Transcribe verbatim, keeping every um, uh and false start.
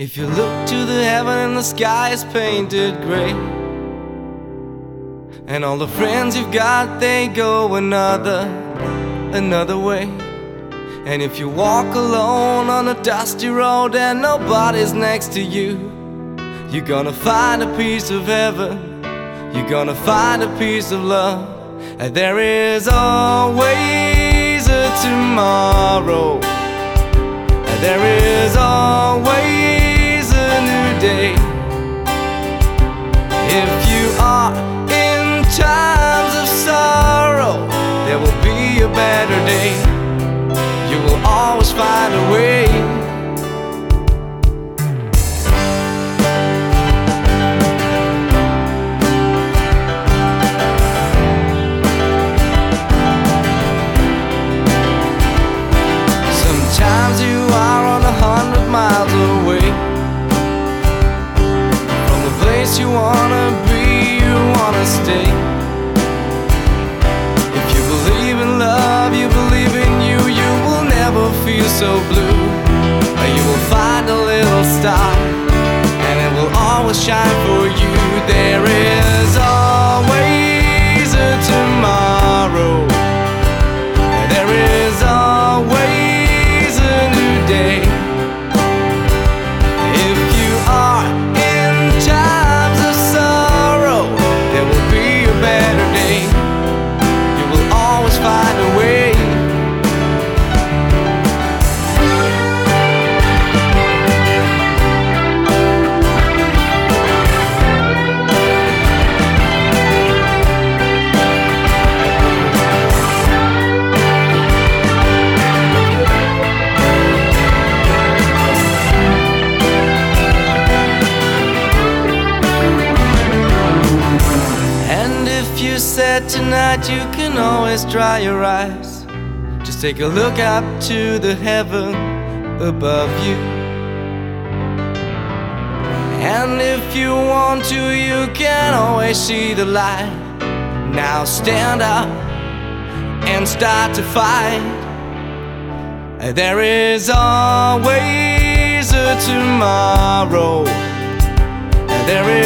If you look to the heaven and the sky is painted gray, and all the friends you've got, they go another, another way. And if you walk alone on a dusty road and nobody's next to you, you're gonna find a piece of heaven, you're gonna find a piece of love. And there is always a tomorrow, and there is always a new day. If you are in times of sorrow, there will be a better day. You will always find a way. Sometimes you are on a hundred miles away from the place you wanna be, you wanna stay. If you believe in love, you believe in you, you will never feel so blue. You will find a little star, and it will always shine for you. There is always a tomorrow, and there is always a new day. If you are in times of sorrow, there will be a better day. You will always find a way. You said tonight you can always dry your eyes. Just take a look up to the heaven above you. And if you want to, you can always see the light. Now stand up and start to fight. There is always a tomorrow. There is